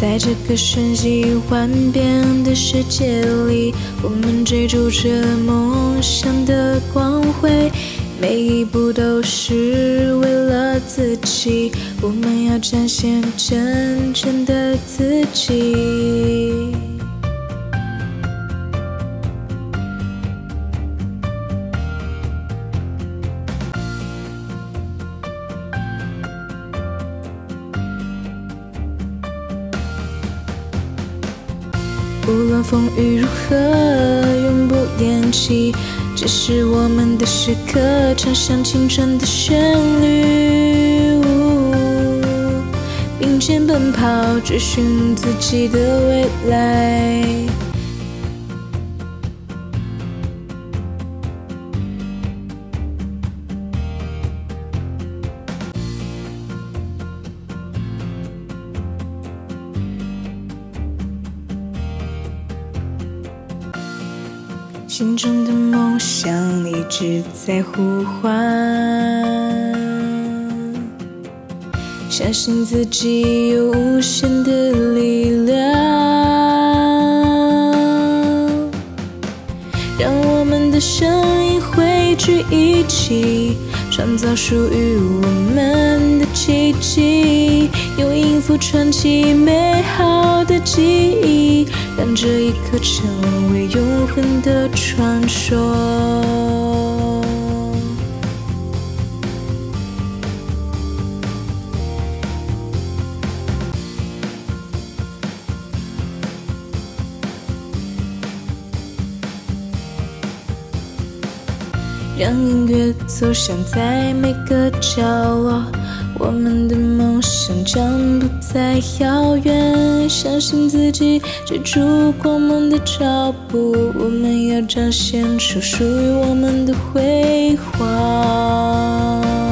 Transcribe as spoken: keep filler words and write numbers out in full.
在这个瞬息万变的世界里，我们追逐着梦想的光辉，每一步都是为了自己，我们要展现真正的自己。无论风雨如何，永不言弃，这是我们的时刻，唱响青春的旋律，并肩奔跑，追寻自己的未来。心中的梦想一直在呼唤，相信自己有无限的力量，让我们的声音汇聚一起，创造属于我们的奇迹，用音符串起美好的记忆，让这一刻成为永恒的传说。让音乐走向在每个角落，我们的梦想将不再遥远，相信自己，追逐光芒的脚步，我们要彰显出属于我们的辉煌。